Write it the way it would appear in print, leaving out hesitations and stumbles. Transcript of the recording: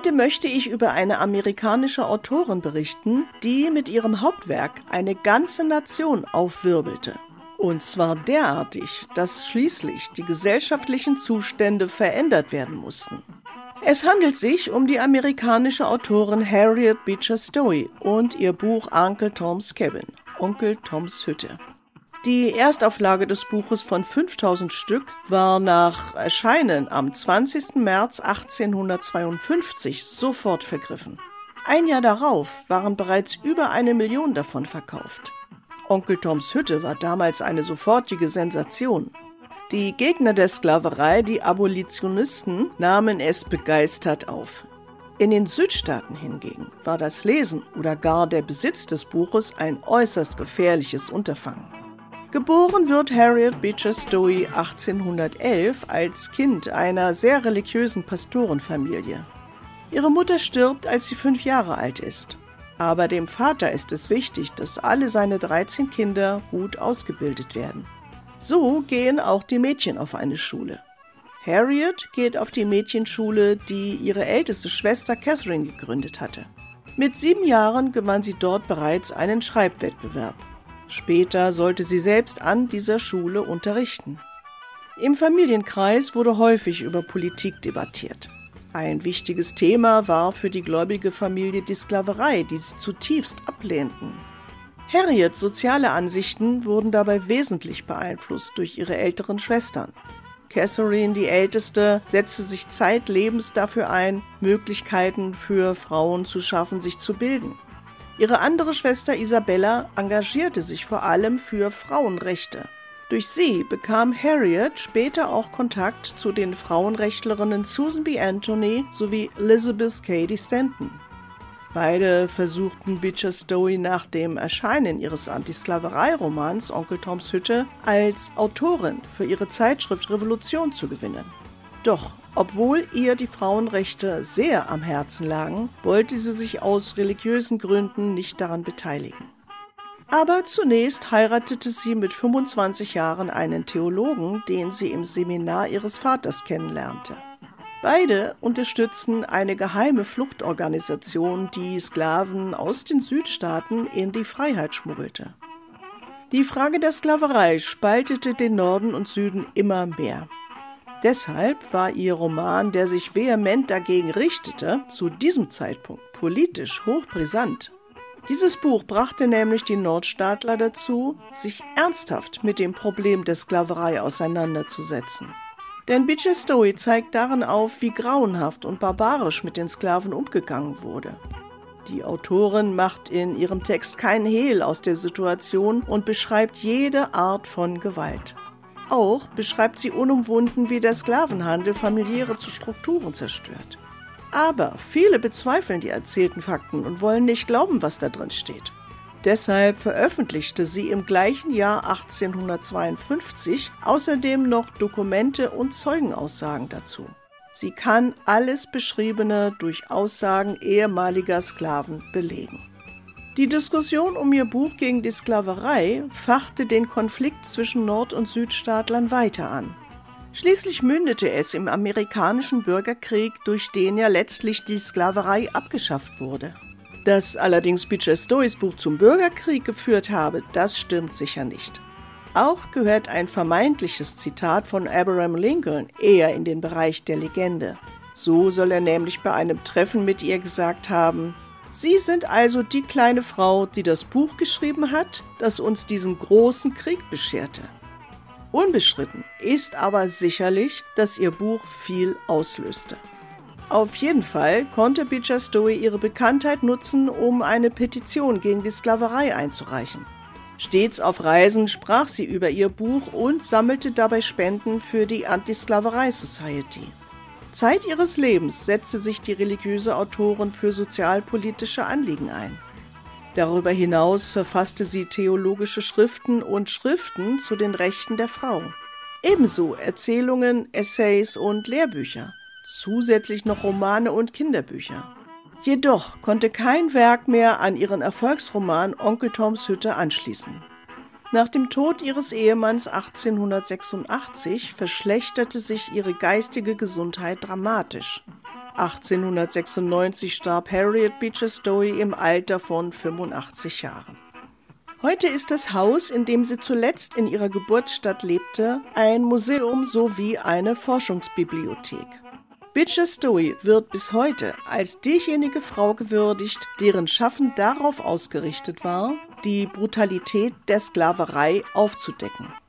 Heute möchte ich über eine amerikanische Autorin berichten, die mit ihrem Hauptwerk eine ganze Nation aufwirbelte. Und zwar derartig, dass schließlich die gesellschaftlichen Zustände verändert werden mussten. Es handelt sich um die amerikanische Autorin Harriet Beecher Stowe und ihr Buch Uncle Tom's Cabin, Onkel Toms Hütte. Die Erstauflage des Buches von 5000 Stück war nach Erscheinen am 20. März 1852 sofort vergriffen. Ein Jahr darauf waren bereits über 1 Million davon verkauft. Onkel Toms Hütte war damals eine sofortige Sensation. Die Gegner der Sklaverei, die Abolitionisten, nahmen es begeistert auf. In den Südstaaten hingegen war das Lesen oder gar der Besitz des Buches ein äußerst gefährliches Unterfangen. Geboren wird Harriet Beecher Stowe 1811 als Kind einer sehr religiösen Pastorenfamilie. Ihre Mutter stirbt, als sie 5 Jahre alt ist. Aber dem Vater ist es wichtig, dass alle seine 13 Kinder gut ausgebildet werden. So gehen auch die Mädchen auf eine Schule. Harriet geht auf die Mädchenschule, die ihre älteste Schwester Catherine gegründet hatte. Mit 7 Jahren gewann sie dort bereits einen Schreibwettbewerb. Später sollte sie selbst an dieser Schule unterrichten. Im Familienkreis wurde häufig über Politik debattiert. Ein wichtiges Thema war für die gläubige Familie die Sklaverei, die sie zutiefst ablehnten. Harriets soziale Ansichten wurden dabei wesentlich beeinflusst durch ihre älteren Schwestern. Catherine, die Älteste, setzte sich zeitlebens dafür ein, Möglichkeiten für Frauen zu schaffen, sich zu bilden. Ihre andere Schwester Isabella engagierte sich vor allem für Frauenrechte. Durch sie bekam Harriet später auch Kontakt zu den Frauenrechtlerinnen Susan B. Anthony sowie Elizabeth Cady Stanton. Beide versuchten Beecher Stowe nach dem Erscheinen ihres Antisklaverei-Romans Onkel Toms Hütte als Autorin für ihre Zeitschrift Revolution zu gewinnen. Doch obwohl ihr die Frauenrechte sehr am Herzen lagen, wollte sie sich aus religiösen Gründen nicht daran beteiligen. Aber zunächst heiratete sie mit 25 Jahren einen Theologen, den sie im Seminar ihres Vaters kennenlernte. Beide unterstützten eine geheime Fluchtorganisation, die Sklaven aus den Südstaaten in die Freiheit schmuggelte. Die Frage der Sklaverei spaltete den Norden und Süden immer mehr. Deshalb war ihr Roman, der sich vehement dagegen richtete, zu diesem Zeitpunkt politisch hochbrisant. Dieses Buch brachte nämlich die Nordstaatler dazu, sich ernsthaft mit dem Problem der Sklaverei auseinanderzusetzen. Denn Beecher Stowe zeigt darin auf, wie grauenhaft und barbarisch mit den Sklaven umgegangen wurde. Die Autorin macht in ihrem Text keinen Hehl aus der Situation und beschreibt jede Art von Gewalt. Auch beschreibt sie unumwunden, wie der Sklavenhandel familiäre Strukturen zerstört. Aber viele bezweifeln die erzählten Fakten und wollen nicht glauben, was da drin steht. Deshalb veröffentlichte sie im gleichen Jahr 1852 außerdem noch Dokumente und Zeugenaussagen dazu. Sie kann alles Beschriebene durch Aussagen ehemaliger Sklaven belegen. Die Diskussion um ihr Buch gegen die Sklaverei fachte den Konflikt zwischen Nord- und Südstaatlern weiter an. Schließlich mündete es im amerikanischen Bürgerkrieg, durch den ja letztlich die Sklaverei abgeschafft wurde. Dass allerdings Beecher Stowes Buch zum Bürgerkrieg geführt habe, das stimmt sicher nicht. Auch gehört ein vermeintliches Zitat von Abraham Lincoln eher in den Bereich der Legende. So soll er nämlich bei einem Treffen mit ihr gesagt haben: Sie sind also die kleine Frau, die das Buch geschrieben hat, das uns diesen großen Krieg bescherte. Unbestritten ist aber sicherlich, dass ihr Buch viel auslöste. Auf jeden Fall konnte Beecher Stowe ihre Bekanntheit nutzen, um eine Petition gegen die Sklaverei einzureichen. Stets auf Reisen sprach sie über ihr Buch und sammelte dabei Spenden für die Anti-Sklaverei Society. Zeit ihres Lebens setzte sich die religiöse Autorin für sozialpolitische Anliegen ein. Darüber hinaus verfasste sie theologische Schriften und Schriften zu den Rechten der Frau. Ebenso Erzählungen, Essays und Lehrbücher, zusätzlich noch Romane und Kinderbücher. Jedoch konnte kein Werk mehr an ihren Erfolgsroman Onkel Toms Hütte anschließen. Nach dem Tod ihres Ehemanns 1886 verschlechterte sich ihre geistige Gesundheit dramatisch. 1896 starb Harriet Beecher Stowe im Alter von 85 Jahren. Heute ist das Haus, in dem sie zuletzt in ihrer Geburtsstadt lebte, ein Museum sowie eine Forschungsbibliothek. Beecher Stowe wird bis heute als diejenige Frau gewürdigt, deren Schaffen darauf ausgerichtet war, die Brutalität der Sklaverei aufzudecken.